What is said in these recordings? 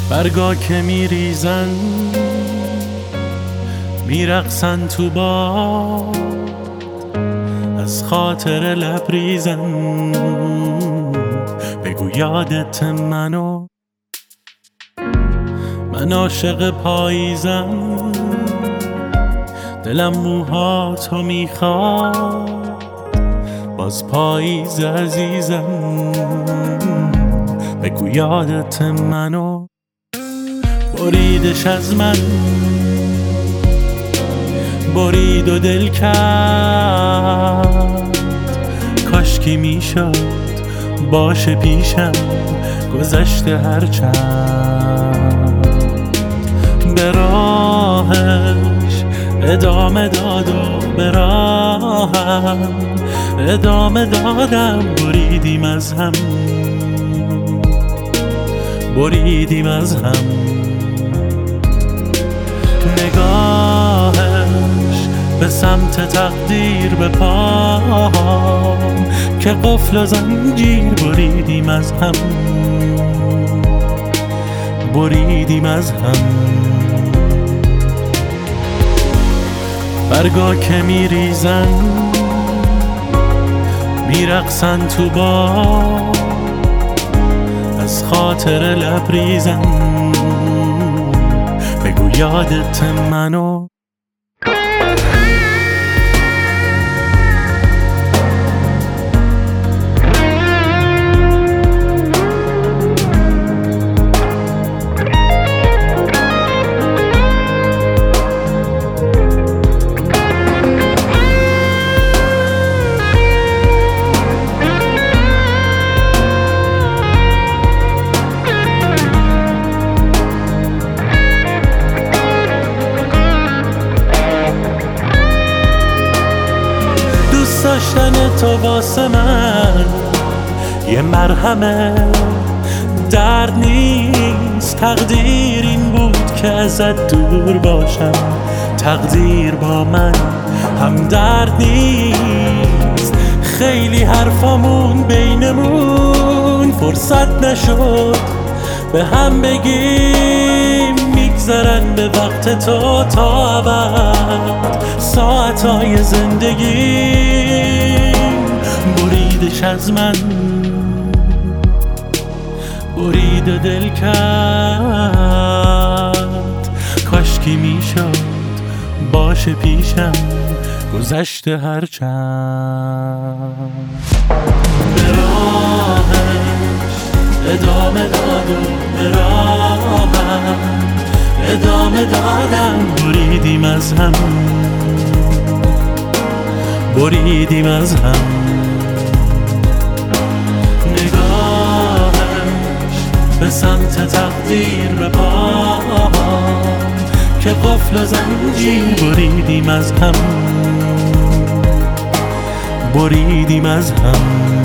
برگا که میریزن میرقصن تو باد، از خاطر لبریزن بگو یادت منو. من عاشق پاییزم، دلم موهاتو میخواد، باز پاییز عزیزم بگو یادت منو. بریدش از من، برید و دل کرد، کاشکی میشد باشه پیشم گذشته هرچند. به راهش ادامه داد و به راهم ادامه دادم. بریدیم از هم، بریدیم از هم. نگاهش به سمت تقدیر به پام که قفل و زنجیر. بریدیم از هم، بریدیم از هم. برگا که میریزن میرقصن تو باد، از خاطر لبریزن بگو یادت منو. داشتن تو واسه من یه مرهمه، درد نیست. تقدیر این بود که ازت دور باشم، تقدیر با من هم درد نیست. خیلی حرفامون بینمون فرصت نشد به هم بگیم، میگذرن به وقت تو تا ابد ساعتهای زندگیم. بریدش از من، برید و دل کرد، کاشکی میشد باشه پیشم گذشته هرچند. به راهش ادامه داد و به راهم ادامه دادم. بریدیم از هم، بریدیم از هم. نگاهش به سمت تقدیر به پام که قفل و زنجیر. بریدیم از هم، بریدیم از هم.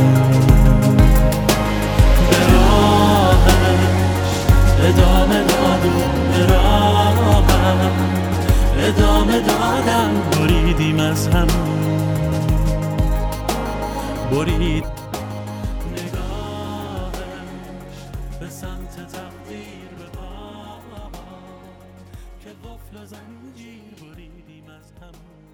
به راهش ادامه داد و به راهم ادامه دادم. بریدیم از هم، برید. نگاهش به سمت تقدیر به پام که قفل و زنجیر. بریدیم از هم.